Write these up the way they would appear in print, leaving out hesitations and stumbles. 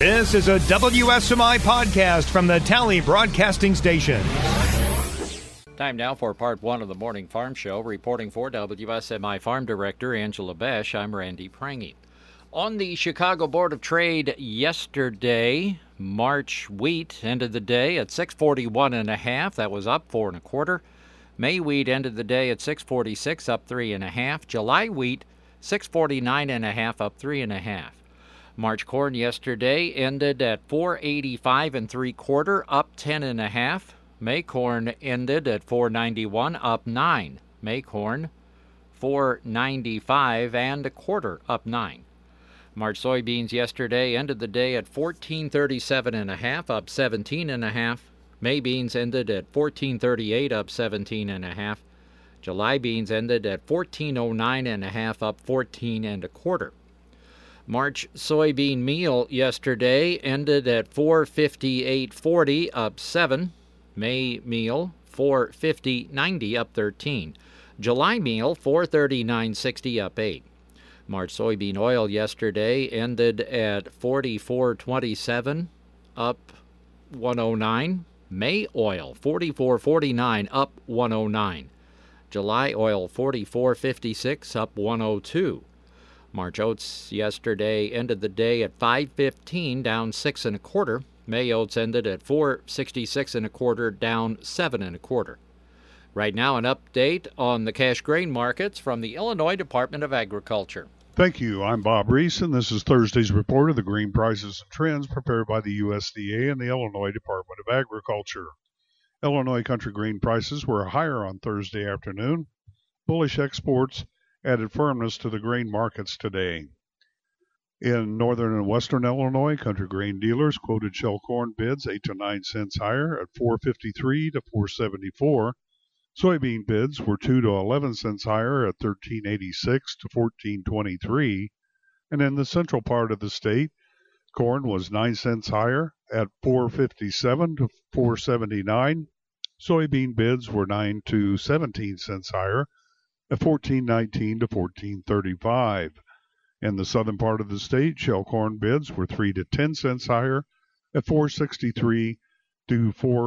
This is a WSMI podcast from the Tally Broadcasting Station. Time now for part one of the Morning Farm Show. Reporting for WSMI Farm Director Angela Besch, I'm Randy Prange. On the Chicago Board of Trade yesterday, March wheat ended the day at 641.5. That was up 4 1/4. May wheat ended the day at 646, up 3 1/2. July wheat 649.5, up 3 1/2. March corn yesterday ended at 485 3/4, up 10 1/2. May corn ended at 491, up 9. May corn 495 1/4, up 9. March soybeans yesterday ended the day at 1437.5, up 17 1/2. May beans ended at 1438, up 17 1/2. July beans ended at 1409.5, up 14 1/4. March soybean meal yesterday ended at 458.40, up 7. May meal 450.90, up 13. July meal 439.60, up 8. March soybean oil yesterday ended at 44.27, up 109. May oil 44.49, up 109. July oil 44.56, up 102. March oats yesterday ended the day at 5.15, down 6 1/4. May oats ended at 4.66 1/4, down 7 1/4. Right now, an update on the cash grain markets from the Illinois Department of Agriculture. Thank you. I'm Bob Reese, and this is Thursday's report of the grain prices and trends prepared by the USDA and the Illinois Department of Agriculture. Illinois country grain prices were higher on Thursday afternoon. Bullish exports added firmness to the grain markets today. In northern and western Illinois, country grain dealers quoted shell corn bids 8 to 9 cents higher at $4.53 to $4.74. Soybean bids were 2 to 11 cents higher at $13.86 to $14.23. And in the central part of the state, corn was 9 cents higher at $4.57 to $4.79. Soybean bids were 9 to 17 cents higher at $14.19 to $14.35. In the southern part of the state, shell corn bids were 3 to 10 cents higher at $4.63 to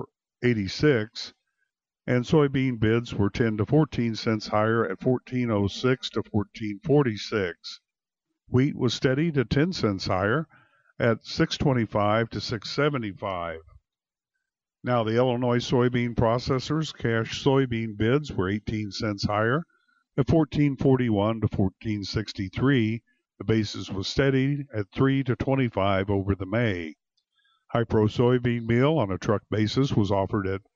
$4.86, and soybean bids were 10 to 14 cents higher at $14.06 to $14.46. Wheat was steady to 10 cents higher at $6.25 to $6.75. Now the Illinois soybean processors cash soybean bids were 18 cents higher at $14.41 to $14.63. The basis was steady at 3 to 25 over the May. High-Pro soybean meal on a truck basis was offered at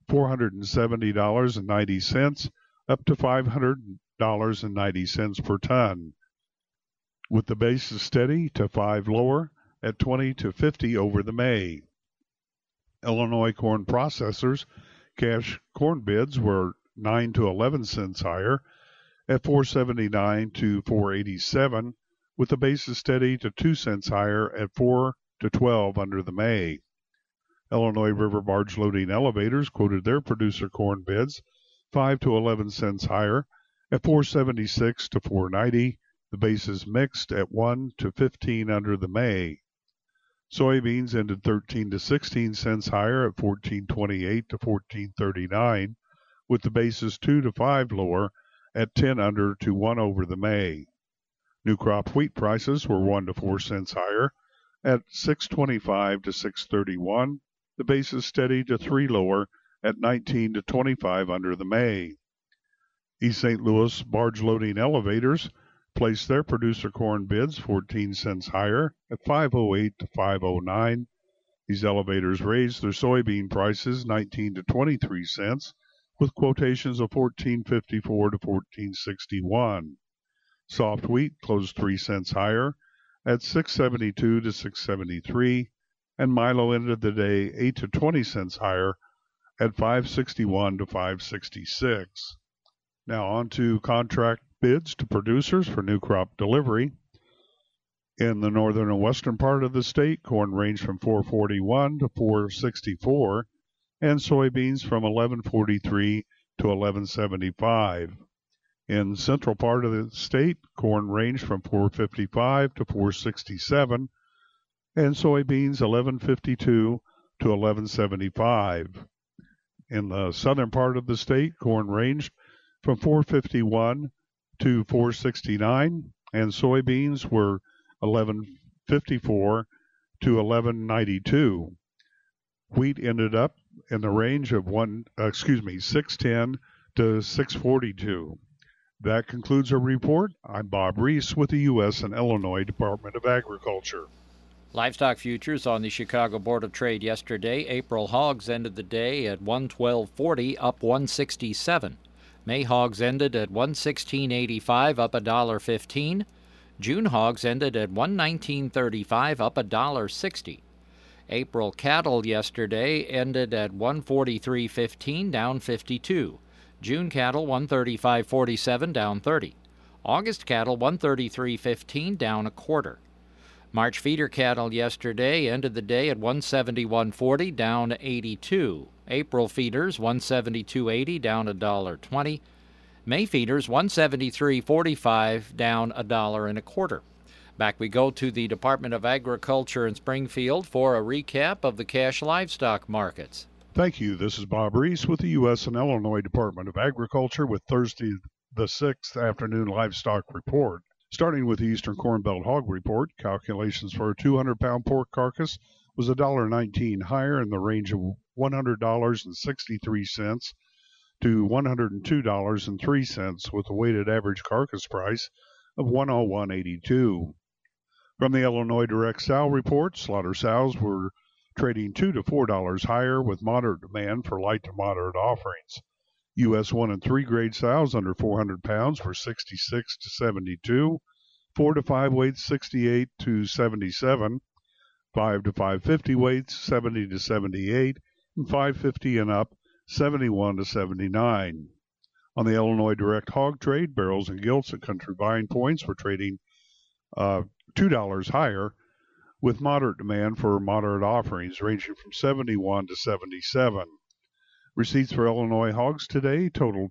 $470.90, up to $500.90 per ton, with the basis steady to 5 lower at 20 to 50 over the May. Illinois corn processors cash corn bids were 9 to 11 cents higher at $4.79 to $4.87, with the basis steady to 2 cents higher at 4 to 12 under the May. Illinois River barge loading elevators quoted their producer corn bids 5 to 11 cents higher at $4.76 to $4.90. The basis mixed at 1 to 15 under the May. Soybeans ended 13 to 16 cents higher at $14.28 to $14.39, with the basis 2 to 5 lower at 10 under to 1 over the May. New crop wheat prices were 1 to 4 cents higher at $6.25 to $6.31. The basis steady to 3 lower at 19 to 25 under the May. East St. Louis barge loading elevators placed their producer corn bids 14 cents higher at $5.08 to $5.09. These elevators raised their soybean prices 19 to 23 cents, with quotations of $14.54 to $14.61. Soft wheat closed 3 cents higher at $6.72 to $6.73, and Milo ended the day 8 to 20 cents higher at $5.61 to $5.66. Now on to contract bids to producers for new crop delivery. In the northern and western part of the state, corn ranged from $4.41 to $4.64, and soybeans from $11.43 to $11.75. In the central part of the state, corn ranged from $4.55 to $4.67, and soybeans 11.52 to 11.75. In the southern part of the state, corn ranged from 4.51 to 4.69, and soybeans were 11.54 to 11.92. Wheat ended up in the range of 6.10 to 6.42. That concludes our report. I'm Bob Reese with the U.S. and Illinois Department of Agriculture. Livestock futures on the Chicago Board of Trade yesterday. April hogs ended the day at 112.40, up 167. May hogs ended at 116.85, up $1.15. June hogs ended at 119.35, up $1.60. April cattle yesterday ended at 143.15, down 52. June cattle 135.47, down 30. August cattle 133.15, down a quarter. March feeder cattle yesterday ended the day at 171.40, down 82. April feeders 172.80, down $1.20. May feeders 173.45, down $1.25. Back we go to the Department of Agriculture in Springfield for a recap of the cash livestock markets. Thank you. This is Bob Reese with the U.S. and Illinois Department of Agriculture with Thursday the 6th afternoon livestock report. Starting with the Eastern Corn Belt Hog Report, calculations for a 200-pound pork carcass was $1.19 higher in the range of $100.63 to $102.03 with a weighted average carcass price of $101.82. From the Illinois Direct Sow Report, slaughter sows were trading $2 to $4 higher with moderate demand for light to moderate offerings. U.S. 1 and 3 grade sows under 400 pounds were 66 to 72, 4 to 5 weights 68 to 77, 5 to 550 weights 70 to 78, and 550 and up 71 to 79. On the Illinois Direct Hog Trade, barrels and gilts at country buying points were trading $2 higher with moderate demand for moderate offerings ranging from 71 to 77. Receipts for Illinois hogs today totaled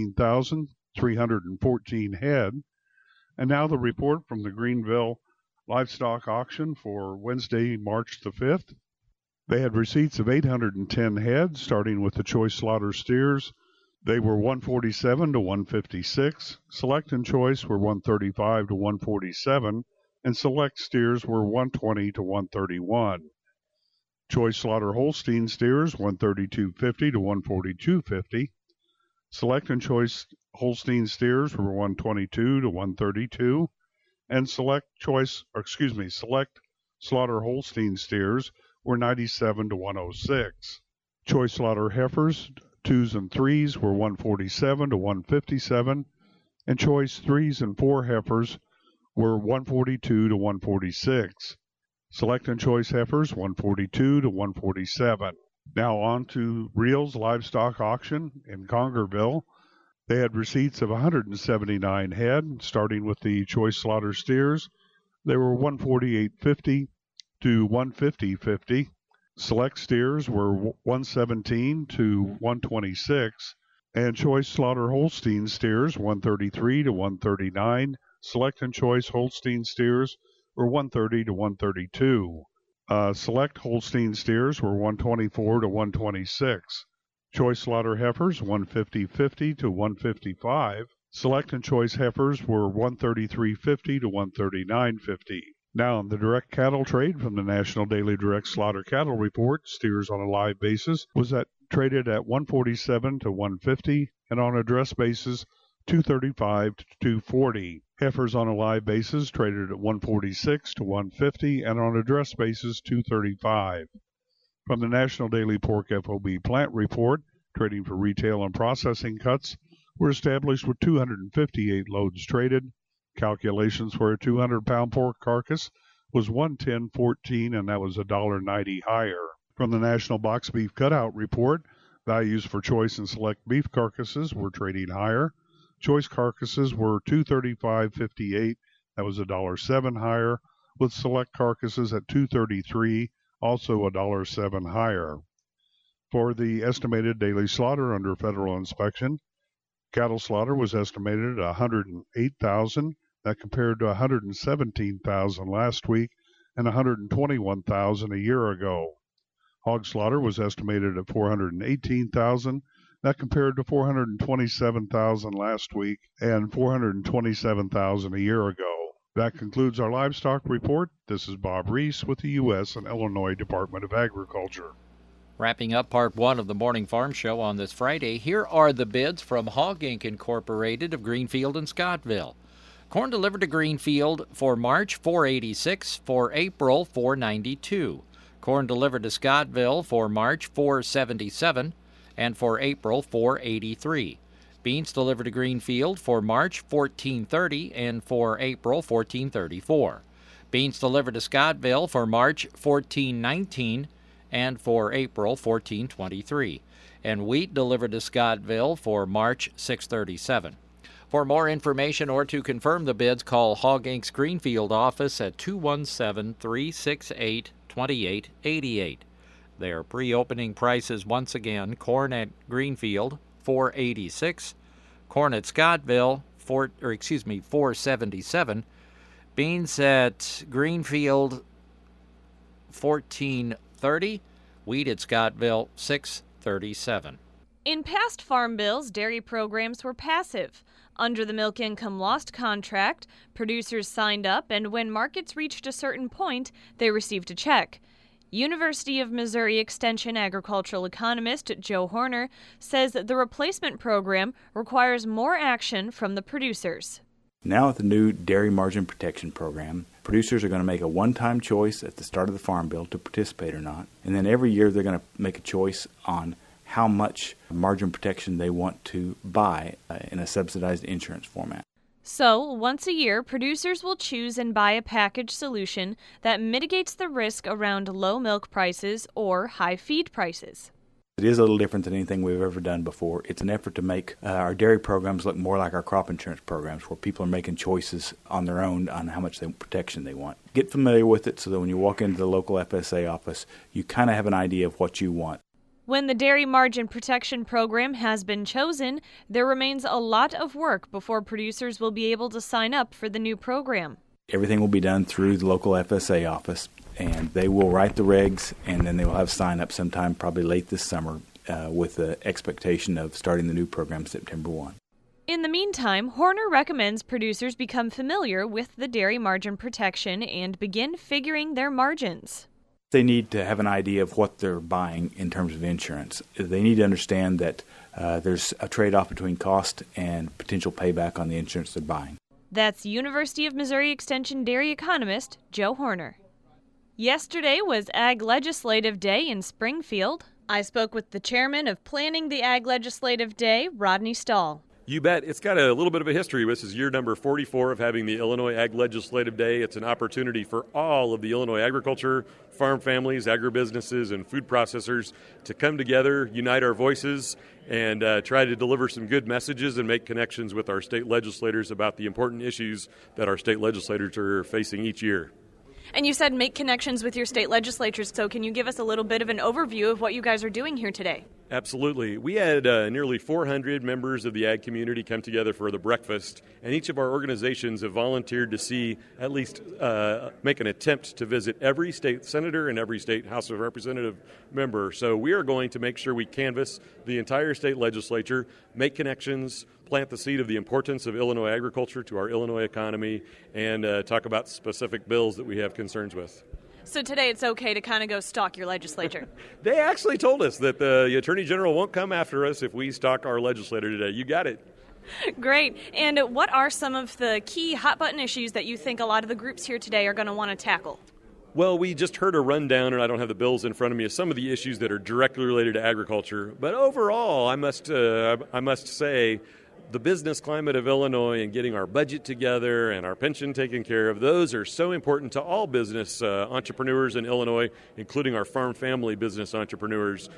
14,314 head. And now the report from the Greenville Livestock Auction for Wednesday, March the 5th. They had receipts of 810 head, starting with the choice slaughter steers. They were 147 to 156. Select and choice were 135 to 147, and select steers were 120 to 131. Choice slaughter Holstein steers 132.50 to 142.50. Select and choice Holstein steers were 122 to 132, and select slaughter Holstein steers were 97 to 106. Choice slaughter heifers 2s and 3s were 147 to 157, and choice 3s and 4 heifers were 142 to 146. Select and choice heifers 142 to 147. Now on to Reel's Livestock Auction in Congerville. They had receipts of 179 head, starting with the choice slaughter steers. They were 148.50 to 150.50. Select steers were 117 to 126, and choice slaughter Holstein steers 133 to 139. Select and choice Holstein steers were 130 to 132. Select Holstein steers were 124 to 126. Choice slaughter heifers 150.50 to 155. Select and choice heifers were 133.50 to 139.50. Now, in the direct cattle trade from the National Daily Direct Slaughter Cattle Report, steers on a live basis was traded at 147 to 150, and on a dress basis 235 to 240. Heifers on a live basis traded at 146 to 150, and on a dress basis 235. From the National Daily Pork FOB Plant Report, trading for retail and processing cuts were established with 258 loads traded. Calculations for a 200-pound pork carcass was 110.14, and that was $1.90 higher. From the National Box Beef Cutout Report, values for choice and select beef carcasses were trading higher. Choice carcasses were $235.58, that was $1.07 higher, with select carcasses at $233, also $1.07 higher. For the estimated daily slaughter under federal inspection, cattle slaughter was estimated at 108,000. That compared to 117,000 last week and 121,000 a year ago. Hog slaughter was estimated at 418,000. That compared to 427,000 last week and 427,000 a year ago. That concludes our livestock report. This is Bob Reese with the U.S. and Illinois Department of Agriculture. Wrapping up part one of the Morning Farm Show on this Friday, here are the bids from Hog Inc. Incorporated of Greenfield and Scottville. Corn delivered to Greenfield for March, $4.86, for April, $4.92. Corn delivered to Scottville for March, $4.77, and for April, $4.83. Beans delivered to Greenfield for March, $14.30, and for April, $14.34. Beans delivered to Scottville for March, $14.19, and for April, $14.23. And wheat delivered to Scottville for March, $6.37. For more information or to confirm the bids, call Hog Inc.'s Greenfield office at 217-368-2888. Their pre-opening prices once again: corn at Greenfield $4.86, corn at Scottville $4.77, beans at Greenfield $14.30, wheat at Scottville $6.37. In past farm bills, dairy programs were passive. Under the Milk Income Lost contract, producers signed up, and when markets reached a certain point, they received a check. University of Missouri Extension agricultural economist Joe Horner says the replacement program requires more action from the producers. Now with the new Dairy Margin Protection Program, producers are going to make a one-time choice at the start of the farm bill to participate or not, and then every year they're going to make a choice on how much margin protection they want to buy in a subsidized insurance format. So, once a year, producers will choose and buy a package solution that mitigates the risk around low milk prices or high feed prices. It is a little different than anything we've ever done before. It's an effort to make our dairy programs look more like our crop insurance programs, where people are making choices on their own on how much protection they want. Get familiar with it so that when you walk into the local FSA office, you kind of have an idea of what you want. When the Dairy Margin Protection Program has been chosen, there remains a lot of work before producers will be able to sign up for the new program. Everything will be done through the local FSA office, and they will write the regs, and then they will have sign up sometime probably late this summer with the expectation of starting the new program September 1. In the meantime, Horner recommends producers become familiar with the dairy margin protection and begin figuring their margins. They need to have an idea of what they're buying in terms of insurance. They need to understand that there's a trade-off between cost and potential payback on the insurance they're buying. That's University of Missouri Extension dairy economist Joe Horner. Yesterday was Ag Legislative Day in Springfield. I spoke with the chairman of planning the Ag Legislative Day, Rodney Stahl. You bet. It's got a little bit of a history. This is year number 44 of having the Illinois Ag Legislative Day. It's an opportunity for all of the Illinois agriculture, farm families, agribusinesses, and food processors to come together, unite our voices, and try to deliver some good messages and make connections with our state legislators about the important issues that our state legislators are facing each year. And you said make connections with your state legislatures, so can you give us a little bit of an overview of what you guys are doing here today? Absolutely. We had nearly 400 members of the ag community come together for the breakfast, and each of our organizations have volunteered to see at least make an attempt to visit every state senator and every state House of Representative member. So we are going to make sure we canvass the entire state legislature, make connections, plant the seed of the importance of Illinois agriculture to our Illinois economy, and talk about specific bills that we have concerns with. So today it's okay to kind of go stalk your legislature? They actually told us that the Attorney General won't come after us if we stalk our legislator today. You got it. Great. And what are some of the key hot-button issues that you think a lot of the groups here today are going to want to tackle? Well, we just heard a rundown, and I don't have the bills in front of me, of some of the issues that are directly related to agriculture. But overall, I must say, the business climate of Illinois and getting our budget together and our pension taken care of, those are so important to all business entrepreneurs in Illinois, including our farm family business entrepreneurs.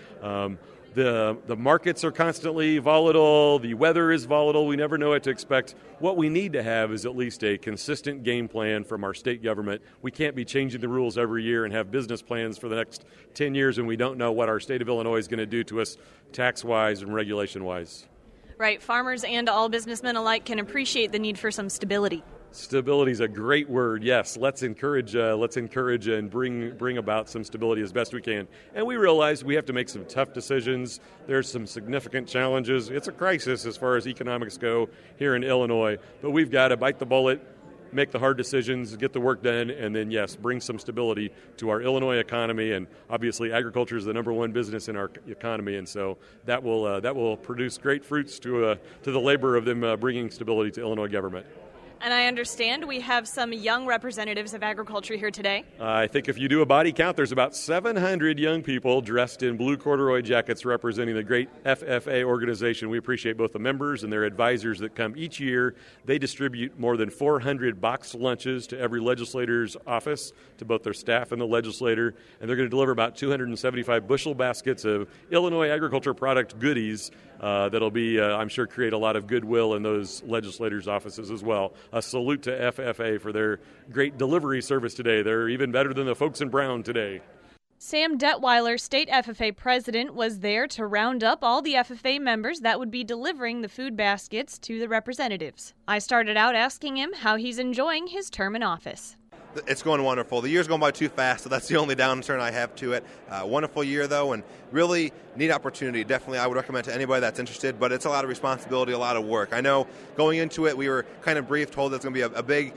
The markets are constantly volatile. The weather is volatile. We never know what to expect. What we need to have is at least a consistent game plan from our state government. We can't be changing the rules every year and have business plans for the next 10 years, and we don't know what our state of Illinois is going to do to us tax-wise and regulation-wise. Right. Farmers and all businessmen alike can appreciate the need for some stability. Stability is a great word. Yes, let's encourage and bring about some stability as best we can. And we realize we have to make some tough decisions. There's some significant challenges. It's a crisis as far as economics go here in Illinois, but we've got to bite the bullet, make the hard decisions, get the work done, and then, yes, bring some stability to our Illinois economy. And obviously, agriculture is the number one business in our economy, and so that will produce great fruits to the labor of them bringing stability to Illinois government. And I understand we have some young representatives of agriculture here today. I think if you do a body count, there's about 700 young people dressed in blue corduroy jackets representing the great FFA organization. We appreciate both the members and their advisors that come each year. They distribute more than 400 boxed lunches to every legislator's office, to both their staff and the legislator, and they're going to deliver about 275 bushel baskets of Illinois agriculture product goodies that'll be, I'm sure, create a lot of goodwill in those legislators' offices as well. A salute to FFA for their great delivery service today. They're even better than the folks in Brown today. Sam Detweiler, state FFA president, was there to round up all the FFA members that would be delivering the food baskets to the representatives. I started out asking him how he's enjoying his term in office. It's going wonderful. The year's going by too fast, so that's the only downturn I have to it. Wonderful year, though, and really neat opportunity. Definitely, I would recommend to anybody that's interested, but it's a lot of responsibility, a lot of work. I know going into it, we were kind of briefed, told it's going to be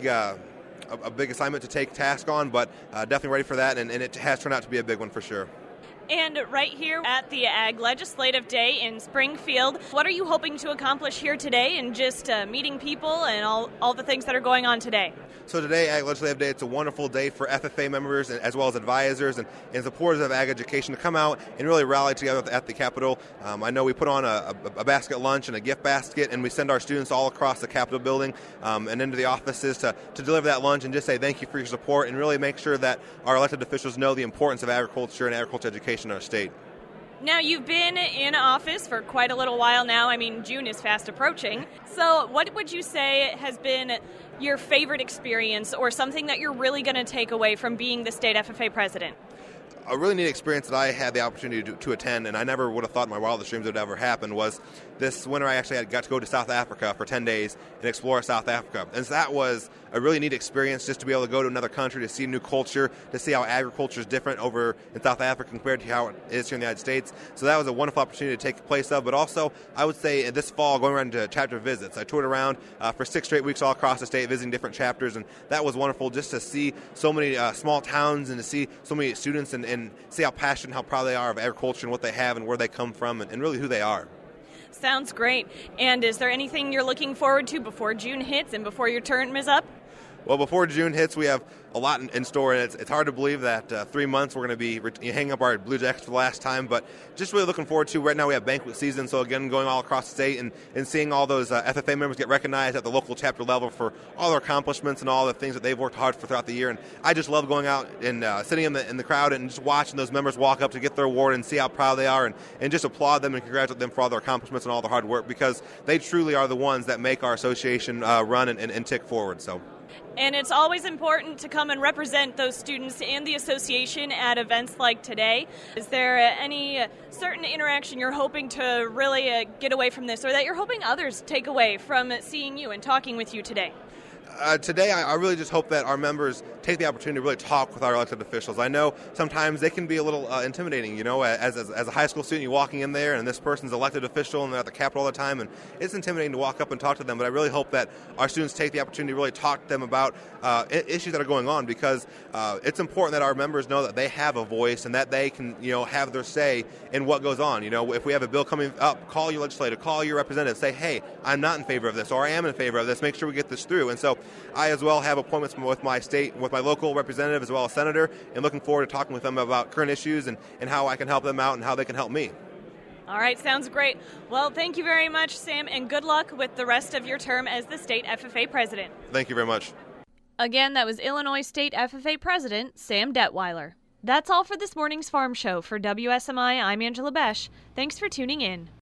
a big assignment to take task on, but definitely ready for that, and it has turned out to be a big one for sure. And right here at the Ag Legislative Day in Springfield, what are you hoping to accomplish here today in just meeting people and all the things that are going on today? So today, Ag Legislative Day, it's a wonderful day for FFA members as well as advisors and supporters of ag education to come out and really rally together at the Capitol. I know we put on a basket lunch and a gift basket, and we send our students all across the Capitol building and into the offices to deliver that lunch and just say thank you for your support and really make sure that our elected officials know the importance of agriculture and agriculture education in our state. Now, you've been in office for quite a little while now. I mean, June is fast approaching. So what would you say has been your favorite experience or something that you're really going to take away from being the state FFA president? A really neat experience that I had the opportunity to attend, and I never would have thought in my wildest dreams it would ever happen, was this winter I actually got to go to South Africa for 10 days and explore South Africa. And so that was a really neat experience just to be able to go to another country, to see a new culture, to see how agriculture is different over in South Africa compared to how it is here in the United States. So that was a wonderful opportunity to take place of. But also, I would say this fall, going around to chapter visits. I toured around for 6 straight weeks all across the state, visiting different chapters, and that was wonderful just to see so many small towns and to see so many students and see how passionate and how proud they are of agriculture and what they have and where they come from and really who they are. Sounds great. And is there anything you're looking forward to before June hits and before your term is up? Well, before June hits, we have a lot in store, and it's hard to believe that 3 months we're going to be hanging up our Blue Jackets for the last time, but just really looking forward to. Right now we have banquet season, so again, going all across the state and seeing all those FFA members get recognized at the local chapter level for all their accomplishments and all the things that they've worked hard for throughout the year. And I just love going out and sitting in the crowd and just watching those members walk up to get their award and see how proud they are and just applaud them and congratulate them for all their accomplishments and all their hard work, because they truly are the ones that make our association run and tick forward. So. And it's always important to come and represent those students and the association at events like today. Is there any certain interaction you're hoping to really get away from this, or that you're hoping others take away from seeing you and talking with you today? Today, I really just hope that our members take the opportunity to really talk with our elected officials. I know sometimes they can be a little intimidating, you know, as a high school student, you're walking in there and this person's elected official and they're at the Capitol all the time, and it's intimidating to walk up and talk to them, but I really hope that our students take the opportunity to really talk to them about issues that are going on, because it's important that our members know that they have a voice and that they can, you know, have their say in what goes on. You know, if we have a bill coming up, call your legislator, call your representative, say, hey, I'm not in favor of this, or I am in favor of this, make sure we get this through. And so I as well have appointments with my state, with my local representative as well as senator, and looking forward to talking with them about current issues and how I can help them out and how they can help me. All right, sounds great. Well, thank you very much, Sam, and good luck with the rest of your term as the state FFA president. Thank you very much. Again, that was Illinois State FFA President Sam Detweiler. That's all for this morning's Farm Show. For WSMI, I'm Angela Besh. Thanks for tuning in.